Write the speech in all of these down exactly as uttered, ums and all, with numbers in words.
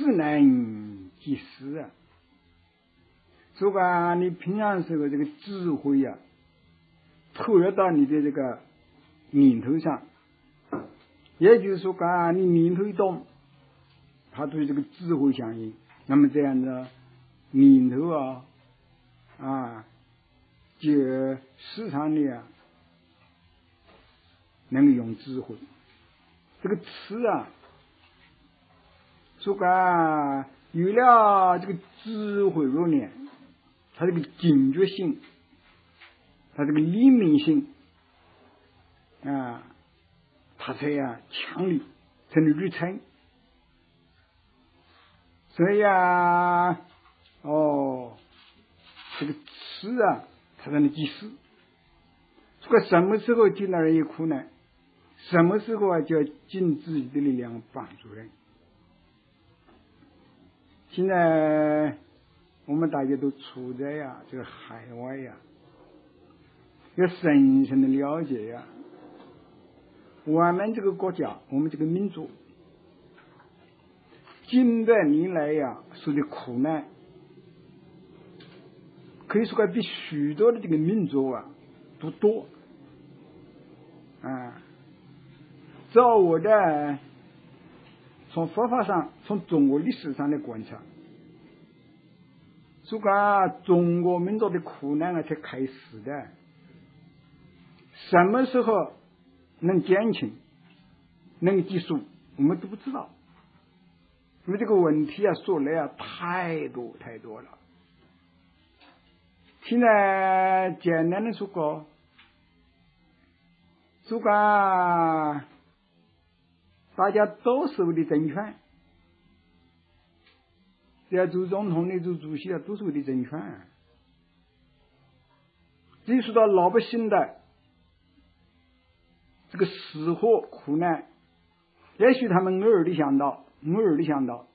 事能即事啊。所以说你平常时候这个智慧啊，投入到你的这个念头上，也就是说啊，你念头一动，它对这个智慧相应，那么这样的念头啊啊，就时常的啊，能够用智慧。这个词啊，说啊，有了这个智慧入念，它这个警觉性，它这个灵敏性啊，它才啊强力，才能支撑。所以啊，哦，这个词啊，它才能即事。这个什么时候见到人有苦难，什么时候啊就要尽自己的力量帮助人。现在我们大家都处在呀、啊、这个海外呀、啊，要深深的了解呀、啊，我们这个国家，我们这个民族，近百年来呀、啊、受的苦难，可以说比许多的这个民族啊都多啊。照我的从佛法上，从中国历史上的观察，说啊，中国民族的苦难啊才开始的，什么时候能减轻，能结束，我们都不知道。因为这个问题啊，说来啊太多太多了。现在简单的说过，说啊，大家都是为了争权，只要做总统的、做主席啊，都是为了争权。至于说到老百姓的这个死活苦难，也许他们偶尔的想到，偶尔的想到，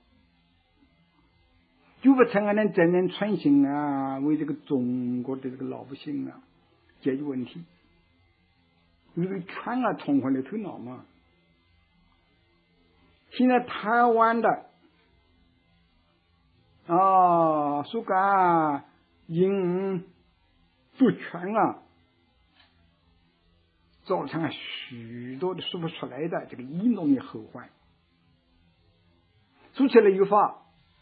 就不曾能真正存心啊，为这个中国的这个老百姓啊解决问题。因为权啊冲昏了头脑嘛。现在台湾的啊，说干因夺权啊，造成了许多的说不出来的这个严重的后患。说起来有法，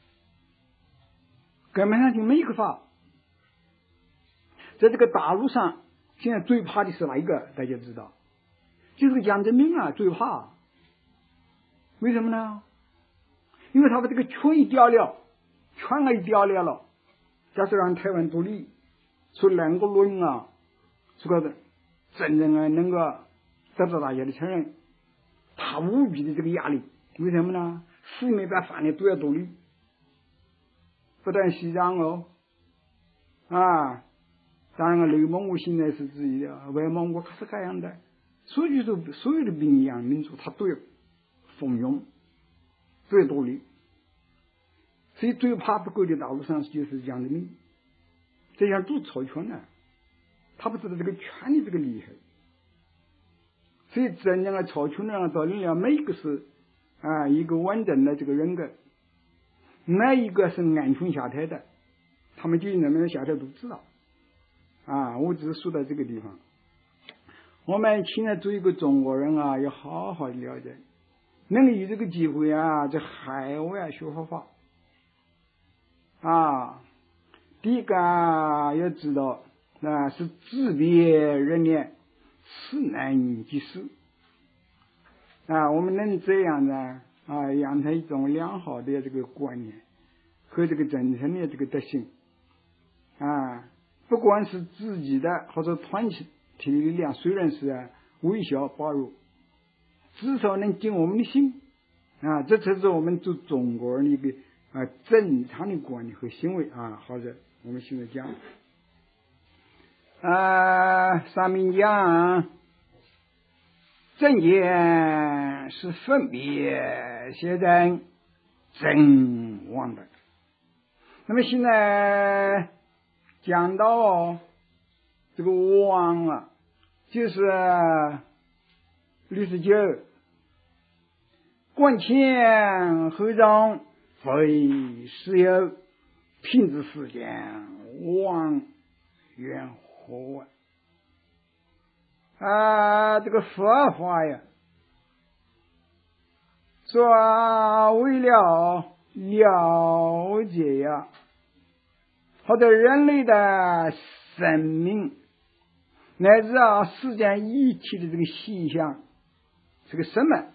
根本上就没有个法。在这个大陆上，现在最怕的是哪一个？大家知道，就是江泽民啊，最怕。为什么呢？因为他把这个权一掉了，权啊一掉了了，假设让台湾独立，说两个论啊，这个真正啊能够得到大家的承认，他无比的这个压力。为什么呢？四面八方的都要独立，不但西藏哦，啊，当然内蒙古现在是自己的，外蒙古它是这样的，所以说所有的民洋民族他都要蜂拥，都要独立。所以最怕不够的大陆上就是江泽民，这样都操权了，他不知道这个权力这个厉害。所以真正的操权呢，到底了每一个是啊一个完整的这个人格，哪一个是安全下台的，他们究竟能不能下台都不知道啊。我只是说到这个地方，我们现在作为一个中国人啊，要好好的了解，能够有这个机会啊，在海外啊学佛法啊。第一个要知道啊，是自别人念，事难即事啊。我们能这样呢啊，养成一种良好的这个观念和这个真诚的这个德行啊，不管是自己的或者团体的力量，虽然是啊微小薄弱，至少能进我们的心啊，这才是我们做中国人的一个啊正常的观念和行为啊。好的，我们现在讲啊，上面讲正见是分别现在真妄的。那么现在讲到这个妄啊，就是六十九观前后中非实有，品质世间妄缘惑啊！这个佛法呀，说为了了解呀，或者人类的生命乃至啊世间一切的这个现象，这个什么？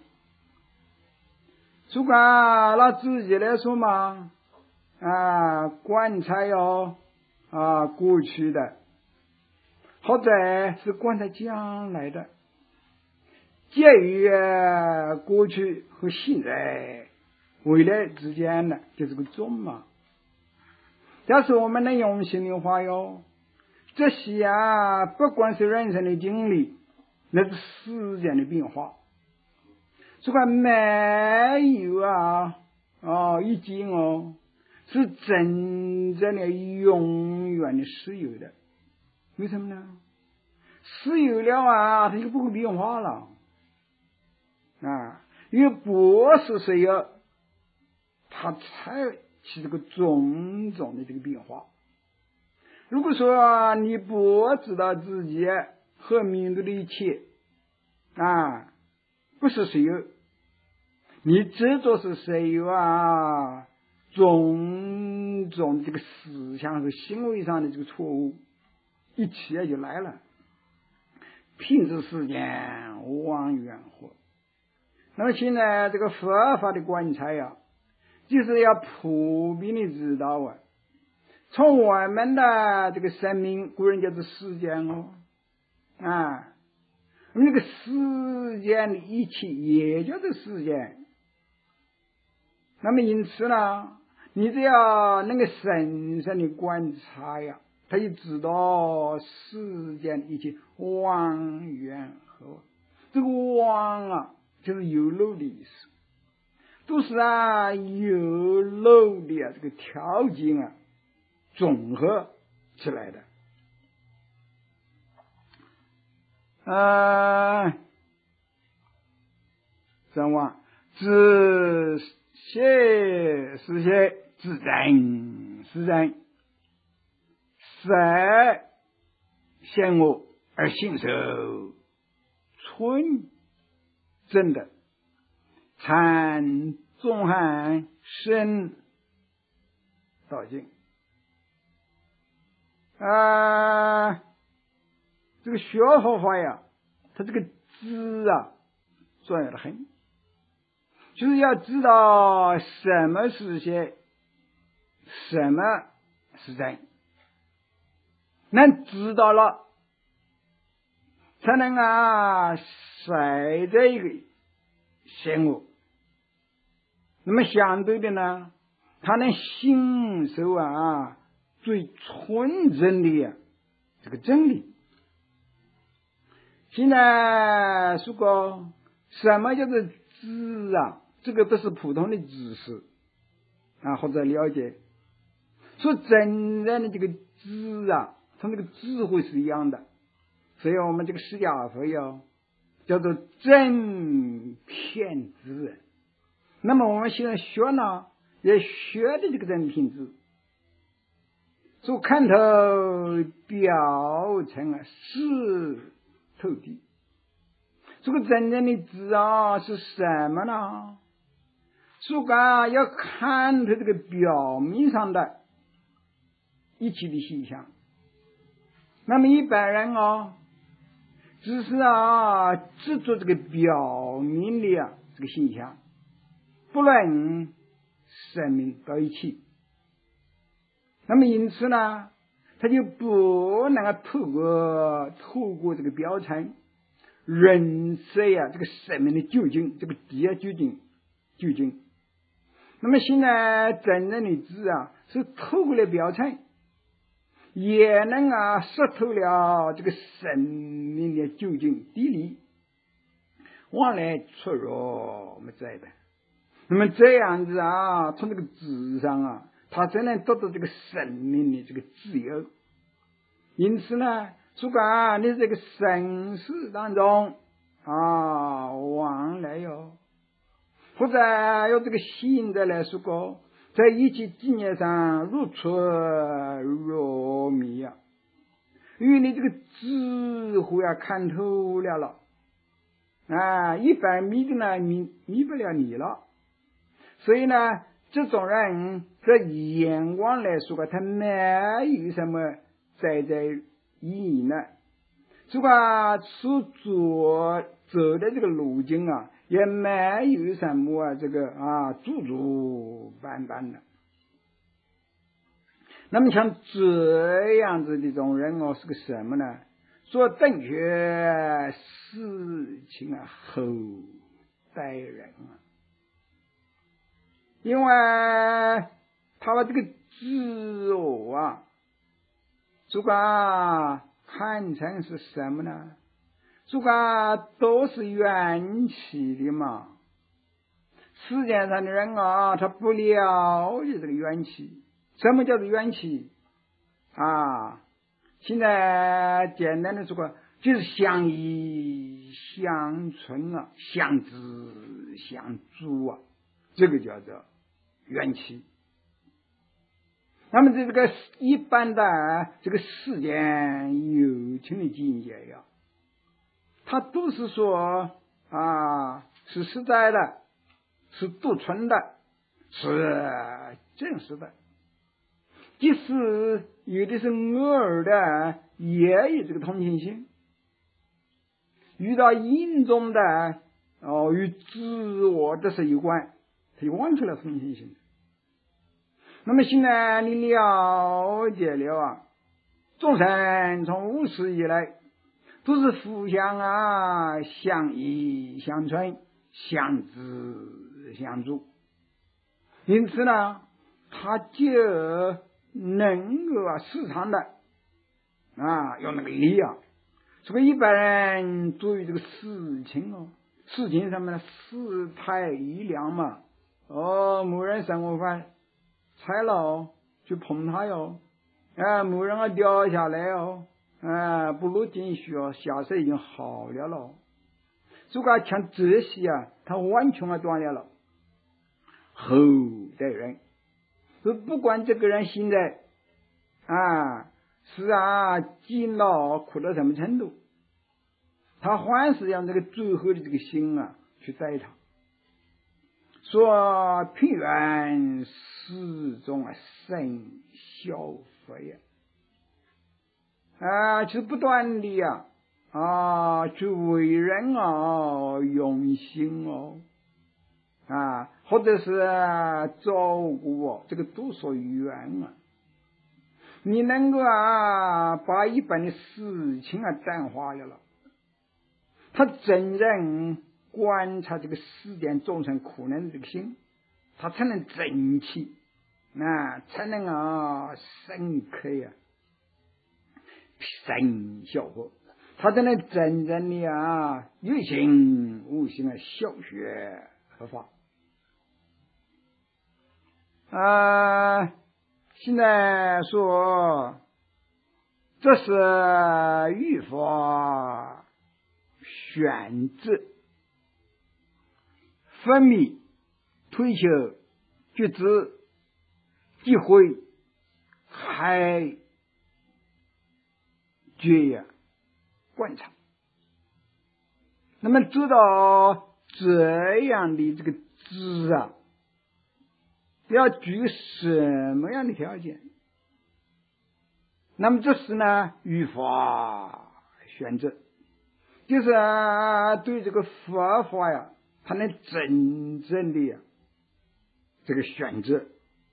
主管拿自己来说嘛，啊，观察哟啊过去的，或者是观察将来的，介于过去和现在、未来之间的，就是个中嘛。要是我们能用心的话哟，这些啊，不管是人生的经历，那是时间的变化。这个没有啊，哦，已经哦，是真正的永远的实有的。为什么呢？实有了啊，它就不会变化了啊，因为不是实有，它才起这个种种的这个变化。如果说你不知道自己和面对的一切啊不是实有，你执着是实有啊，种种这个思想和行为上的这个错误一起就来了，品质世间妄缘惑。那么现在这个佛法的观察呀，就是要普遍的知道啊，从我们的这个生命，古人叫做时间哦，啊，那个时间的一切也叫做时间。那么因此呢，你只要能够深深的观察呀，他就知道世间的一切妄缘惑。这个妄啊，就是有漏的意思，都是啊有漏的啊这个条件啊总合起来的。啊，怎么自写是写，自然是人，色现我而信受纯正的禅纵含深道境啊，这个学佛法呀，它这个知啊重要的很，就是要知道什么是邪，什么是真，能知道了，才能啊甩这一个嫌恶。那么相对的呢，他能享受啊最纯真的啊这个真理。现在说过什么叫做知啊，这个不是普通的知识啊或者了解，说真正的这个知啊，它那个智慧是一样的。所以我们这个释迦佛要叫做真偏知。那么我们现在学呢，也学的这个真偏知，说看透表层啊是透底。这个真正的知啊是什么呢？说啊要看透这个表面上的一切的现象。那么一般人啊只是啊执着这个表面的啊这个现象，不论生命到一起。那么因此呢，他就不能够透过透过这个表层认识呀这个生命的究竟，这个底下究竟究竟。那么现在真正的知啊是透过了表层，也能啊识透了这个生命的究竟底里，往来出入我们在的。那么这样子啊，从这个知上啊，他才能得到这个生命的这个自由。因此呢，如果啊你这个生死当中啊往来哟，或者有这个现在来说过， 在一起纪念上如出若迷啊，因为你这个智慧啊看透了了啊，一般迷的呢迷迷不了你了，所以呢，这种人这眼光来说啊，他没有什么在在意义呢。这个所走走的这个路径啊，也没有什么啊这个啊足足斑斑的。那么像这样子的这种人哦，是个什么呢？说正确事情啊，后待人啊，因为他把这个自我啊，这个看成是什么呢？这个都是缘起的嘛。世界上的人啊，他不了解这个缘起。什么叫做缘起啊？现在简单的说个，就是相依相存啊，相知相助啊，这个叫做缘起。那么这个一般的这个世间有情的境界呀，它都是说啊，是实在的，是独存的，是真实的。即使有的是偶尔的，也有这个同情心。遇到严重的哦与自我的事有关，他就忘记了同情心。那么现在你了解了啊，众生从无始以来都是互相啊相依相存，相知相助，因此呢，他就能够啊时常的啊有那个力啊。这个一般人对于这个事情哦，事情上面的世态炎凉嘛，哦，某人生活饭踩了就碰他哟，啊，某人啊掉下来哦，啊，不如进去哦，下水已经好了了。如果像这些啊，他完全啊断了了。后代人，就不管这个人现在啊是啊紧了苦到什么程度，他还是让这个最后的这个心啊去待他。说平原始终啊生消费啊，啊，就是不断的呀啊去为人啊用心哦啊，或者是照顾哦，这个都属缘啊。你能够啊把一般的事情啊淡化了了，他真正观察这个世间众生苦难的这个心，他才能真气啊，才能啊深刻呀生效果，他才能真正的啊有形无形啊小学合法啊。现在说这是欲法选择分泌推求觉知机会开觉呀观察。那么知道这样的这个知啊，要具什么样的条件？那么这是呢欲法选择，就是啊对这个佛法呀，他能真正的呀这个选择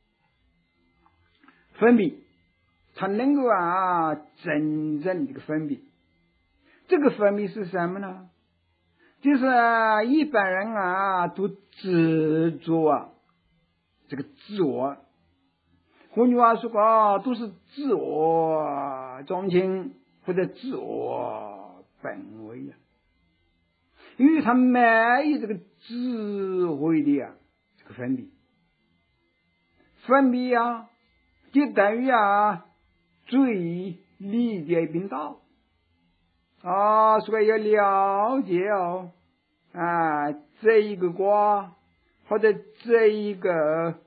分别，他能够啊真正这个分别。这个分别是什么呢？就是啊一般人啊都执着啊这个自我，换句话说啊，都是自我中心或者自我本位啊，因为他没有这个智慧的啊这个分别，分别啊就等于啊最理解并道啊，所以要了解哦啊这一个卦或者这一个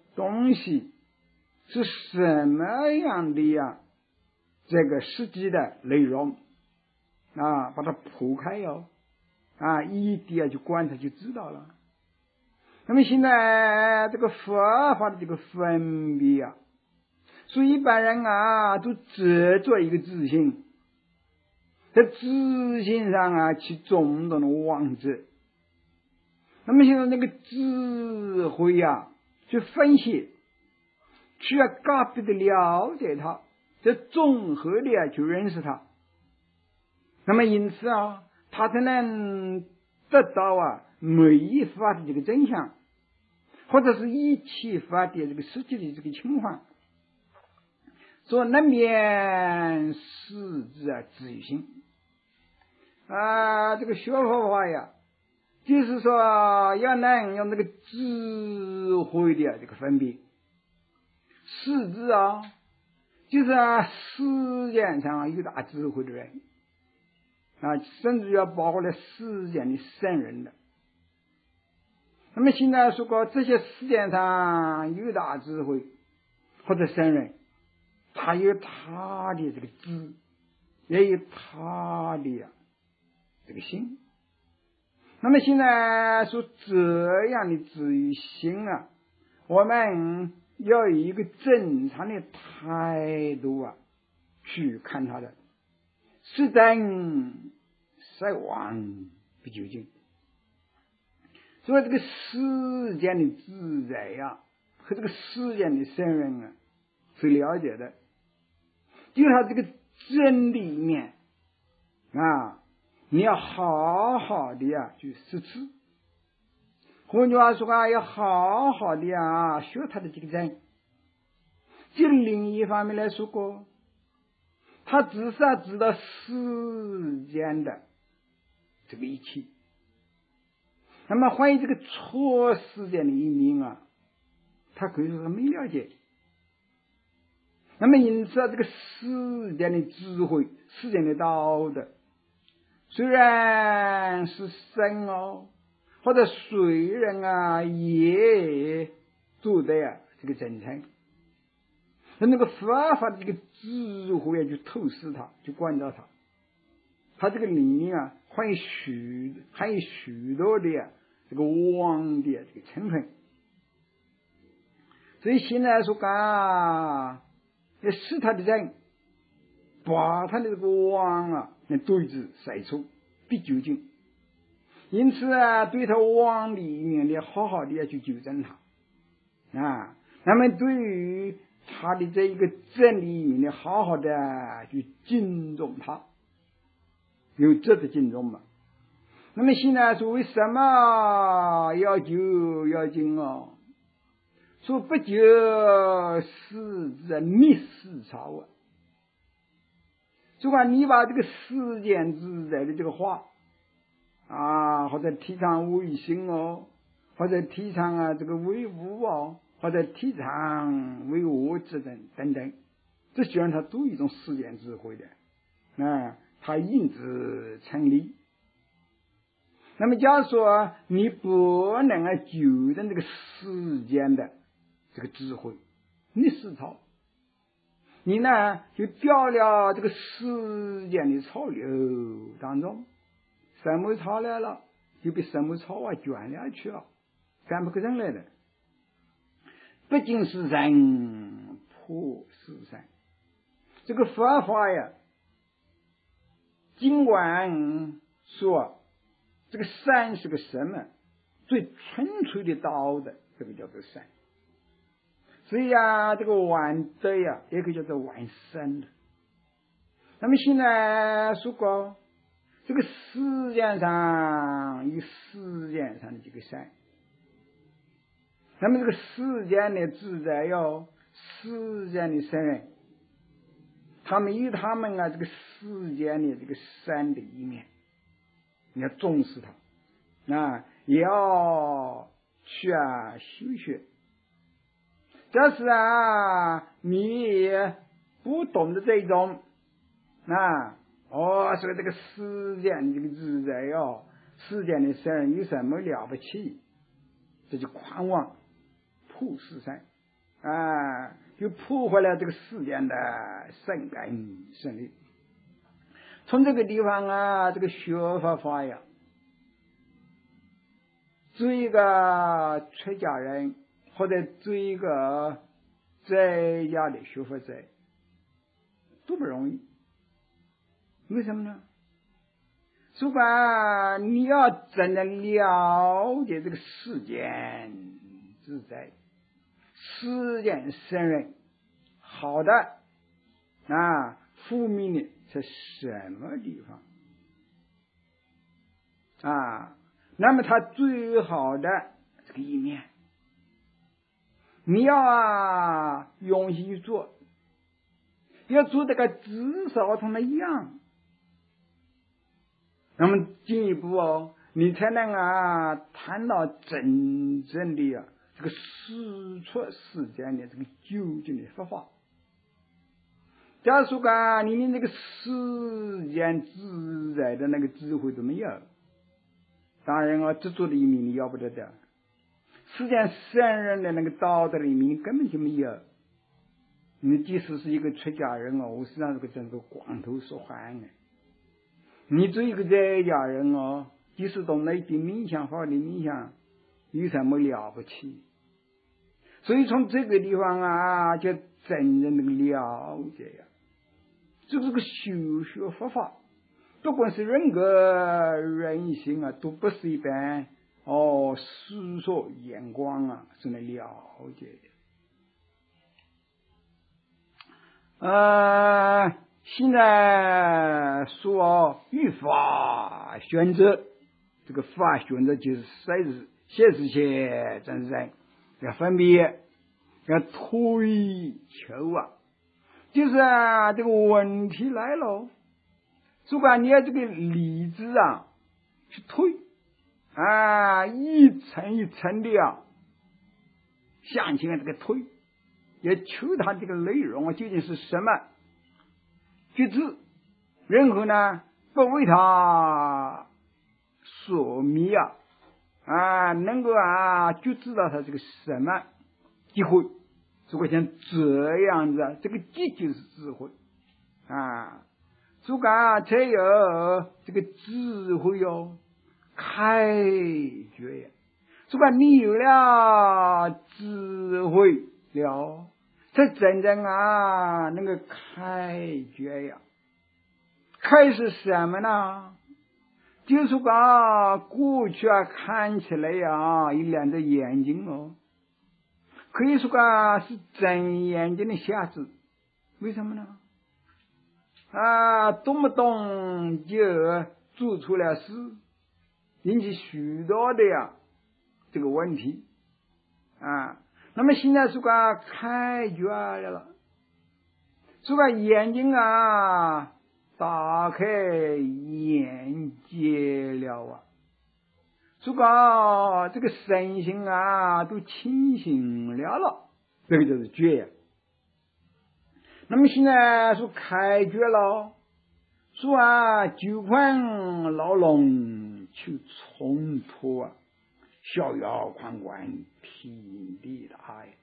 东西是什么样的呀？这个实际的内容啊，把它铺开哟，啊，一点就观察就知道了。那么现在这个佛法的这个分别啊，所以一般人啊都执着一个自信，在自信上啊起种种的妄执。那么现在那个智慧呀、啊，去分析，去要个别的了解它，这综合的啊去认识它。那么因此啊，他才能得到啊每一法的这个真相，或者是一切法的这个实际的这个情况。所以能免世之啊自由心啊，这个学佛法呀，就是说要能用那个智慧的这个分别。世之啊，就是啊世间上有大智慧的人啊，甚至要包括了世间的圣人的。那么现在说过这些世间上有大智慧或者圣人，他有他的这个智，也有他的呀、啊、这个心。那么现在说这样的自由心啊，我们要有一个正常的态度啊去看它的，是真是妄不究竟。所以这个世间的自在呀、啊，和这个世间的圣人啊是了解的，就他这个真理面啊，你要好好的呀、啊、去实施。换句话说啊，要好好的啊学他的这个真。就另一方面来说过，他至少知道世间的这个一切。那么关于这个错世间的一面啊，他可以说是没了解。那么因此啊，这个世间的智慧、世间的道德，虽然是神哦，或者谁人啊，也做得啊这个真诚。那那个佛法的这个智慧啊，就透视它，就关照它。它这个里面啊，还有许还有许多的啊这个妄的这个成分。所以现在说讲，要使他的人把他的这个妄啊，来对治筛除，必究竟。因此啊，对他妄里面的好好的要去纠正他啊。那么对于他的这一个真理里面的好好的去敬重他，有这的敬重嘛。那么现在说为什么要究要精哦？说不究是指逆思潮啊。就管你把这个世间自在的这个话啊，或者提倡唯心哦，或者提倡啊这个唯物哦，或者提倡唯我之等等等，这实际上它都一种世间智慧的啊，它因此成立。那么假如说你不能啊纠正这个世间的这个智慧逆思潮，你呢就掉了这个世间的潮流当中，什么潮来了就被什么潮啊卷下去了，赶不上来的。毕竟是人破世山，这个佛法呀，尽管说这个善是个什么最纯粹的道德，这个叫做善。所以啊，这个完德呀，也可以叫做完善的。那么现在说过，这个世界上有世界上的这个善，那么这个世间的自在哟，世间的圣人，他们有他们啊这个世间的这个善的一面，你要重视它啊，也要去啊修学。假使啊你不懂得这种啊，哦，说这个世间这个自在哟，世间的圣人有什么了不起？这就狂妄破世善啊，就破坏了这个世间的生根生理。从这个地方啊，这个学佛法呀，做一个出家人或者做一个在家的学佛者都不容易。为什么呢？如果你要真的了解这个世间自在，世间生人好的啊，负面的是什么地方啊？那么它最好的这个一面，你要啊用心去做，要做这个至少同的样。那么进一步哦，你才能啊谈到真正的啊这个实出世间的这个究竟的佛法。假如说啊，你连这个世间自在的那个智慧都没有，当然啊，执着的一面你要不得的。世间圣人的那个道德的一面你根本就没有。你即使是一个出家人哦，我实际上这个整个光头说话呢。你做一个在家人哦，即使懂得一点冥想法的冥想，有什么了不起？所以从这个地方啊，就真正的了解呀，这个个修学佛法，不管是人格人性啊，都不是一般哦世俗眼光啊是能了解的。呃。现在说语法选择，这个法选择就是写字写字写真人要分别要推求啊，就是啊这个问题来了，如果你要这个例子啊去推啊一层一层的啊向前这个推，也求它这个内容啊究竟是什么。句子，任何呢不为他所迷啊啊，能够啊就知道他这个什么机会。如果像这样子，这个机就是智慧啊。如果啊才有这个智慧哟，开觉呀。如果你有了智慧了，这真正啊那个开觉呀，开是什么呢？就是说过去啊看起来呀有两只眼睛哦，可以说啊是真眼睛的瞎子。为什么呢？啊动不动就做出了事，引起许多的呀这个问题啊。那么现在说个开觉了，说个眼睛啊打开眼界了啊，说个这个身心啊都清醒了了，这个就是觉呀。那么现在说开觉了，说啊九款牢笼去冲脱啊，逍遥宽广天地大呀！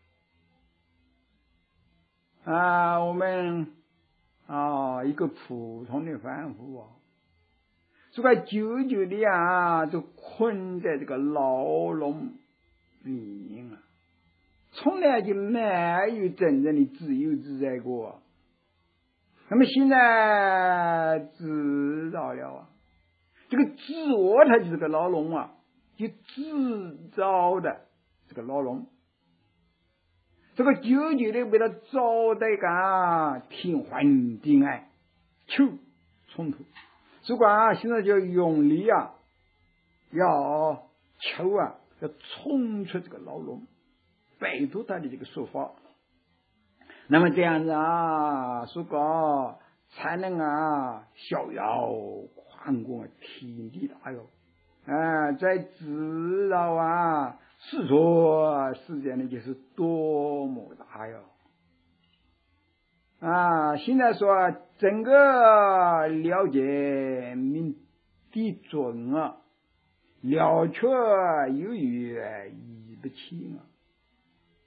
啊，我们啊一个普通的凡夫啊，这个久久的啊，就困在这个牢笼里面啊，从来就没有真正的自由自在过。那么现在知道了啊，这个自我它就是个牢笼啊，就制造的这个牢笼。这个久久的为了找得个天昏地暗求冲突，如果啊现在就用力啊要求啊要冲出这个牢笼，摆脱他的这个说法，那么这样子啊说个才能啊逍遥宽广天地大哟啊，在知道啊世俗世界呢就是多么大哟啊！现在说整个了解明的准啊，了却有余益不清啊。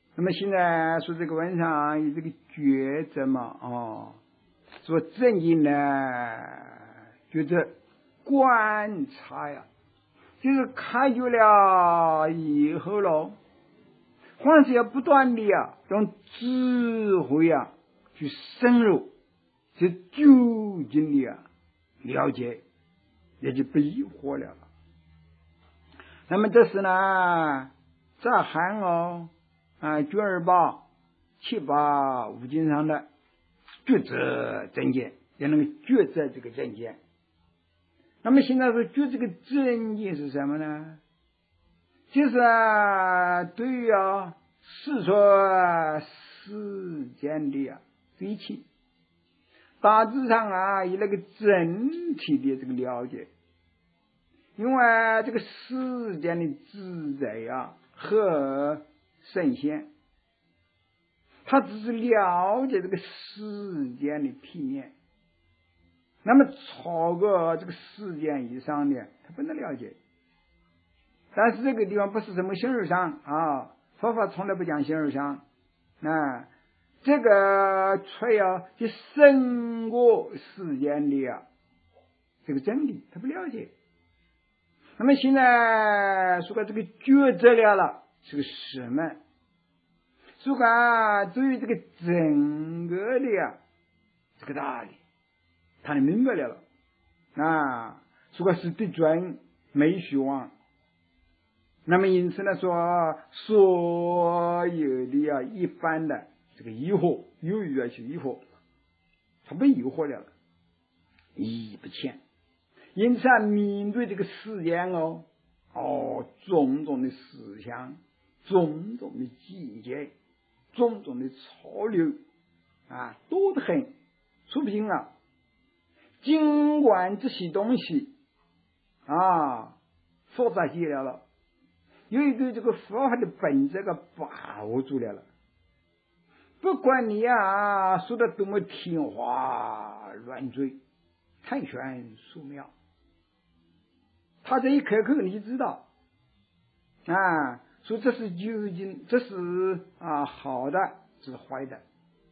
那么现在说这个文上有这个抉择嘛，哦，说正因呢，抉择观察呀，就是开觉了以后咯，还是要不断的呀，用智慧啊去深入，去究竟的啊了解，也就不疑惑了。那么这是呢，在汉哦啊卷二八七八五经上的抉择正见，也能够抉择这个正见。那么现在说抉择这个正见是什么呢？就是啊，对于啊世说世间的啊对齐，大致上啊有那个整体的这个了解。因为这个世间的自在啊和圣贤，他只是了解这个世间的体面，那么超过这个世间以上的他不能了解。但是这个地方不是什么形而上啊，佛法从来不讲形而上啊，这个却要去胜过世间的啊这个真理，他不了解。那么现在说个这个抉择了了是个什么？说个对于这个整个的呀这个道理，他就明白了了啊。说个是对准没虚妄。那么因此呢，说所有的呀一般的这个疑惑，由于啊去疑惑，他不疑惑了了，疑不欠。因此啊，面对这个世间哦，哦，种种的思想，种种的境界，种种的潮流啊，多得很，说不清啊。尽管这些东西啊，复杂起来了，由于对这个佛法的本质个把握住了了，不管你啊说的多么天花乱坠，太玄殊妙。他这一开口你就知道啊，说这是究竟，这是啊好的，这是坏的，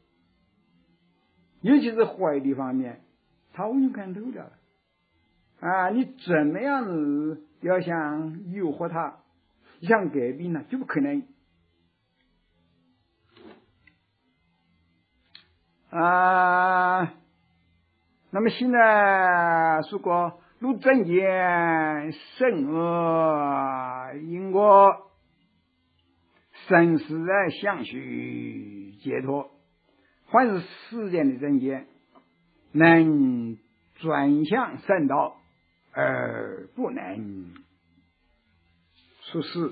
尤其是坏的方面，他完全看透了啊！你怎么样子要想诱惑他，想改变呢，就不可能啊。那么现在说过入正见圣恶因果生死的相续解脱，凡是世间的正见能转向圣道而不能出世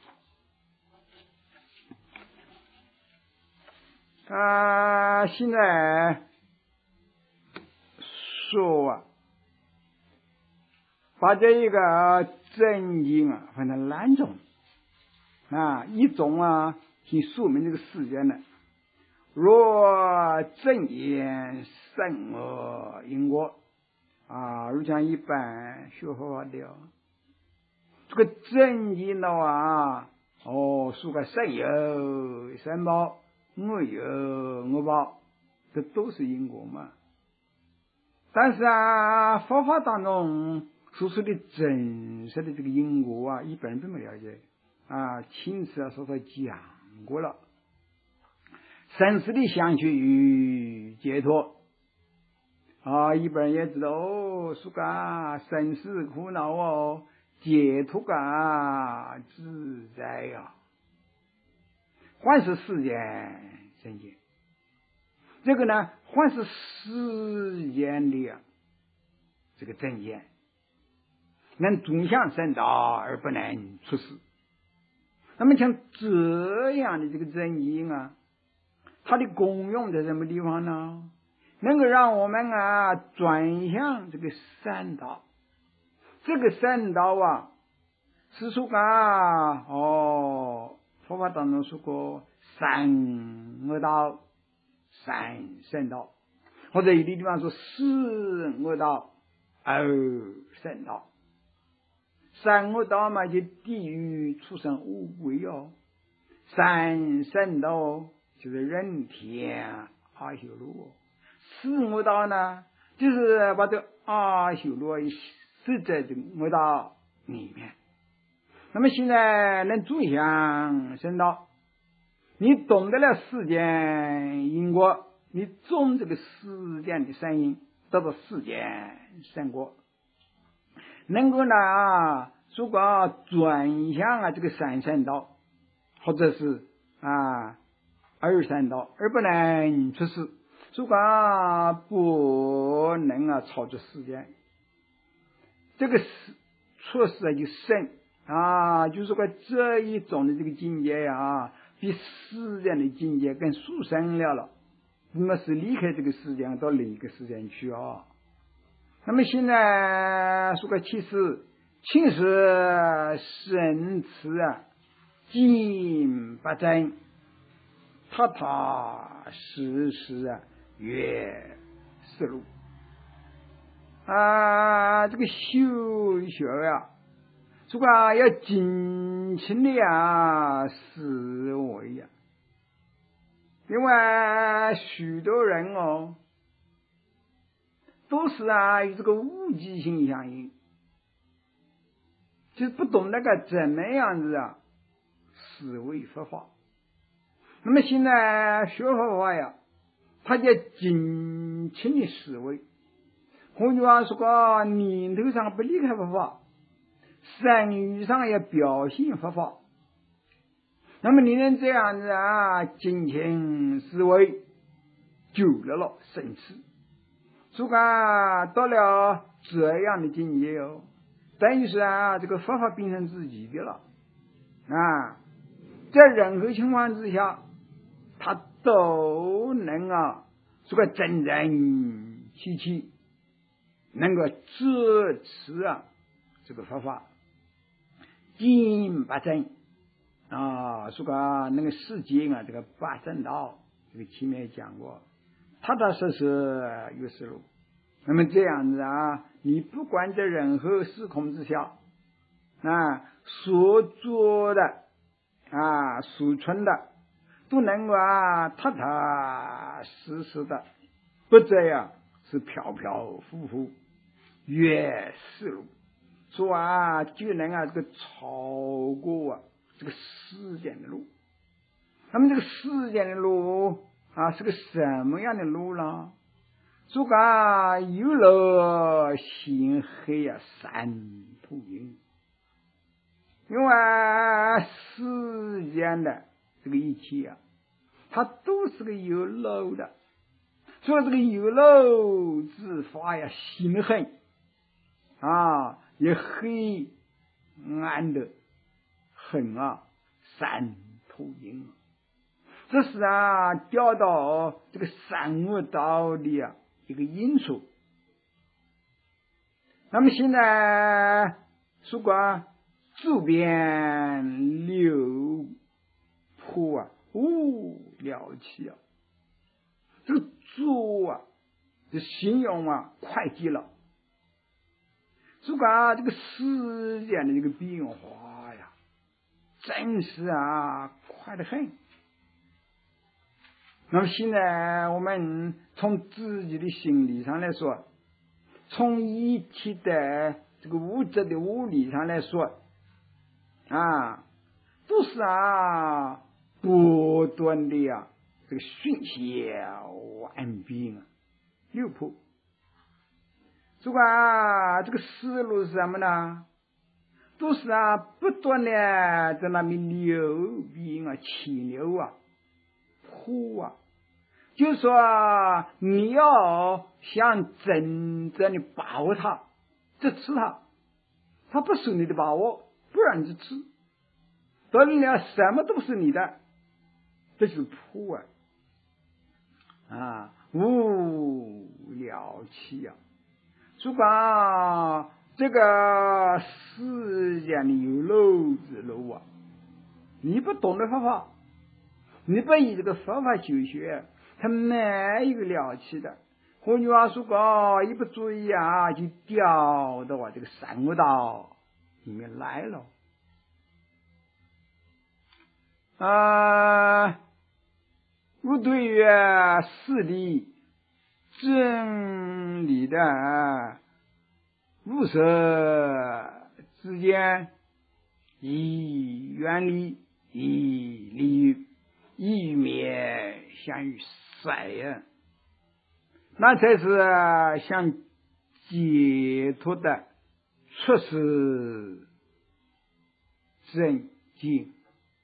啊。现在说啊，把这一个正经啊分成两种啊，一种啊去说明这个世间的，若正言圣恶因果啊，如像一般学佛法的这个正经的啊，哦，说个善有善报，恶有恶报，这都是因果嘛。但是啊，佛法当中所说的真实的这个因果啊，一般人并不了解啊。亲自啊所说讲过了，生死的相续与解脱啊，一般人也知道哦，说个生死苦恼哦，解脱个自在呀，凡是世间正见。这个呢，凡是世间的呀，这个正见能终向圣道而不能出世。那么像这样的这个正见啊，它的功用在什么地方呢？能够让我们啊转向这个善道。这个善道啊，是说啊，哦，佛法当中说过善恶道、善圣道，或者有的地方说是恶道、二圣道。善恶道嘛，就地狱、畜生、乌龟哦； 三圣道就是人天阿修罗，四恶道呢，就是把这阿修罗设在这个恶道里面。那么现在能走向圣道，你懂得了世间因果，你种这个世间的善因，得到世间善果，能够呢如果转向啊这个三圣道，或者是啊二圣道，而不能出世，如果不能啊操作世间，这个出世啊就圣啊，就是说这一种的这个境界啊，比世间的境界更殊胜了了。那么是离开这个世间到另一个世间去啊。那么现在说个其实其实神慈啊，经不真，踏踏实实啊，越是路啊，这个修学呀、啊。这个要尽情的呀思维呀，因为许多人哦，都是啊与这个无记性相应，就是不懂那个怎么样子啊思维佛法。那么现在学佛法呀，他就尽情的思维，换句话说个念头上不离开佛法，身语上也表现佛法。那么你能这样子啊尽情思维，久了了生死，如果到了这样的境界哦，等于是啊这个佛法变成自己的了啊，在任何情况之下他都能啊这个真正齐齐能够支持啊这个佛法经八正啊，说个那个世间啊，这个八正道，这个前面讲过，踏踏实实有思路。那么这样子啊，你不管在任何时空之下啊，所做的啊，所存的，都能够啊，踏踏实实的，不这样是飘飘忽忽，越是路。说啊，就能啊，这个超过啊这个世间的路。那么这个世间的路啊，是个什么样的路呢？说啊，有了心黑啊，三途云。因为世间的这个一切啊，它都是个有漏的。所以这个有漏之法呀，心恨啊。也黑暗的很啊，三途阴，这是啊掉到这个三恶道的啊一个因素。那么现在如果周边流破啊，无了期啊，这个做啊，这形容啊快极了。如果啊这个世间的这个变化呀，真是啊快得很。那么现在我们从自己的心理上来说，从一切的这个物质的物理上来说啊，都是啊不断的呀、啊、这个瞬息万变啊流破。这个啊，这个思路是什么呢？都是啊，不断的在那边流变啊，气流啊，破啊。就说啊，你要想真正的把握它，支持它，它不是你的把握，不让你吃。得了什么都是你的，这就是破啊，啊，无了期啊。如果这个世间的有漏之路啊，你不懂得佛法，你不以这个佛法修学，它没有了期的。换句话说个，一不注意啊，就掉到啊这个三恶道里面来了。 啊，我对于事理真理的物色之间，以远离，以利于，以免相于塞呀，那才是向解脱的出世正经。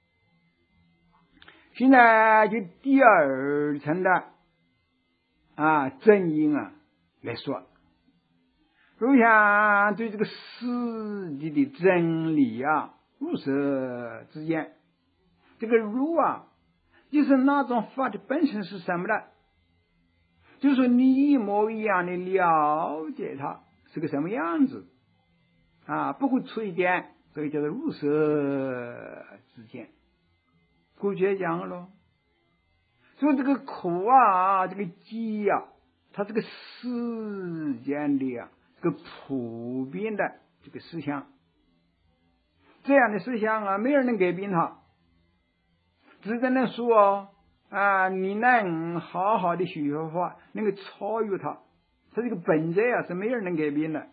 现在就第二层的啊正因啊来说，如想对这个世界的真理啊物色之间，这个如啊就是那种法的本身是什么呢？就是说你一模一样的了解它是个什么样子啊，不会出一点，这个叫做入色之见。过去也讲了，所以这个苦啊，这个集啊，它这个世间的啊，这个普遍的这个思想，这样的思想啊，没人能改变它，只能说啊，你能好好的学佛法，能够超越它，它这个本质啊，是没人能改变的。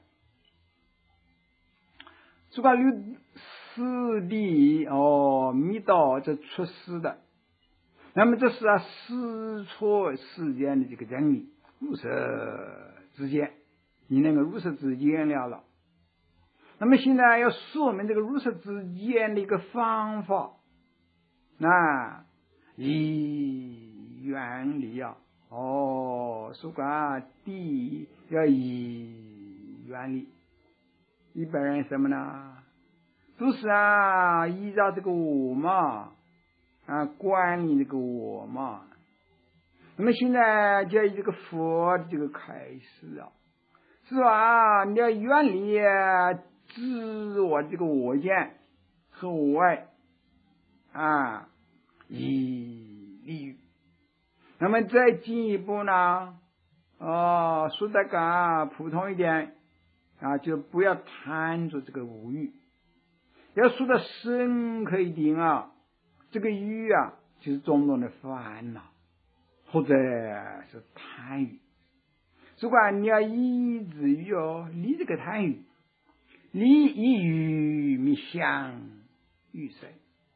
所以有四谛哦，密道这出世的，那么这是啊实错世间的这个真理，入色之间，你能够入色之间了了。那么现在要说明这个入色之间的一个方法，那以远离啊，哦，说管谛要以远离。一般人什么呢？都是啊，依照这个我嘛，啊，管理这个我嘛。那么现在就以这个佛的这个开始啊，是吧？你要远离自我这个我见和我爱啊，以利于。那么再进一步呢，哦，说的更普通一点啊，就不要贪着这个五欲。要说的深刻一点啊，这个欲啊，就是种种的烦恼，或者是贪欲。如果你要抑制欲哦，离这个贪欲，离以欲灭相欲塞。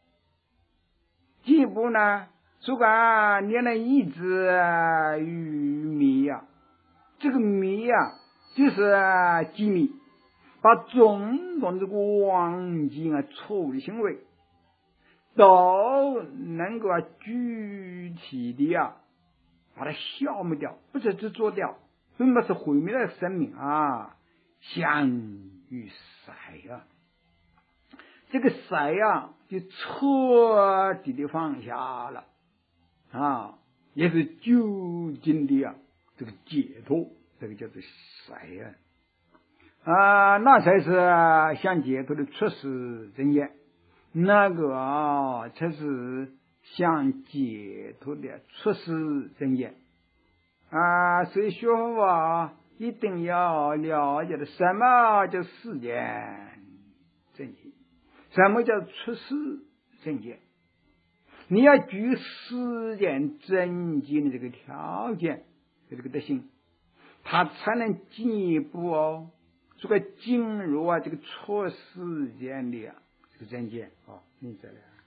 进一步呢，如果你能抑制欲灭啊，这个灭啊，就是机密。把种种这个妄见啊、错误的行为，都能够啊具体的啊把它消灭掉，不是只做掉，并不是毁灭了生命啊，相与塞啊，这个塞啊就彻底的放下了啊，也是究竟的啊这个解脱，这个叫做塞啊。啊，那才是向解脱的出世正见，那个啊才是向解脱的出世正见啊。所以学佛啊，一定要了解的什么叫世间正见，什么叫出世正见。你要具世间正见的这个条件，这个德行，他才能进一步哦。这个进入啊，这个出世间的啊，这个正见啊，明白了。